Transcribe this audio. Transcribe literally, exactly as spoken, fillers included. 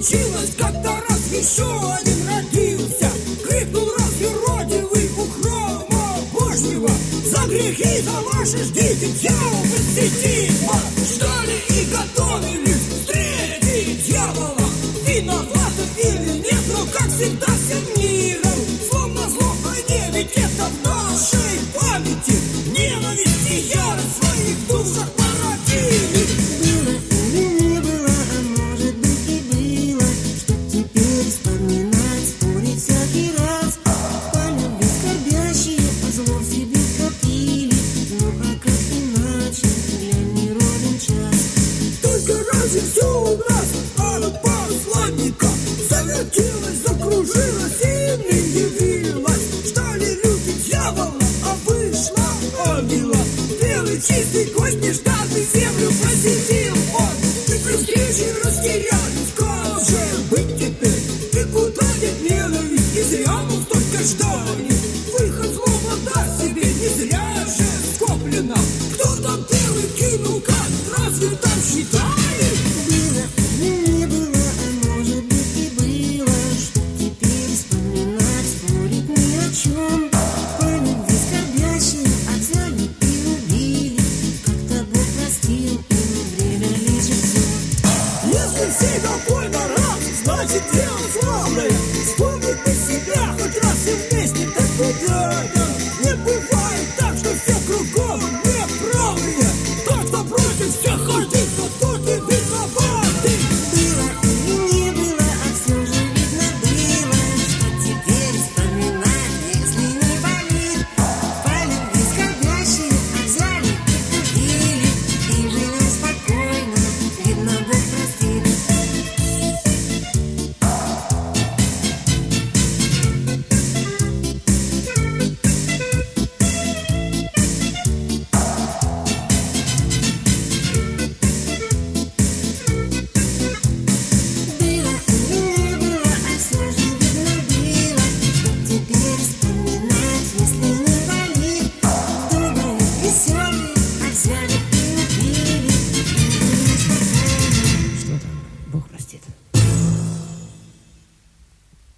случилось, как-то раз еще один родился. Крикнул раз юродивый у храма Божьего: за грехи за ваши ждите дьявола сетима. Ждали и готовились встретить дьявола. Виноваты или нет, но как всегда всем миром. Словно злобное, ведь это в нашей памяти. Ненависть и ярость в своих душах породили. Было или не было, а может быть и было, что теперь вспоминать, спорить всякий раз. По любви скорбящие, по зло в себе копили. Ну а как иначе, для неровен час. Только разве все у нас от посланника завертелось, закружилось и не явилось? Ждали люди дьявола, а вышла ангела. Белый чистый гость нежданный землю посетил он. И при встрече растерялись, как же быть теперь? И куда нет ненависть, не зря мы столько ждали. Выход злого даст себе, не зря же скоплено. Кто там первый кинул камень, разве там считали? Было или не было, а может быть и было, что теперь вспоминать, спорить ни о чем. По любви скорбящие отзяли и убили. Как-то Бог простил, и время лечит все. Если всей толпой на раз, значит дело славное.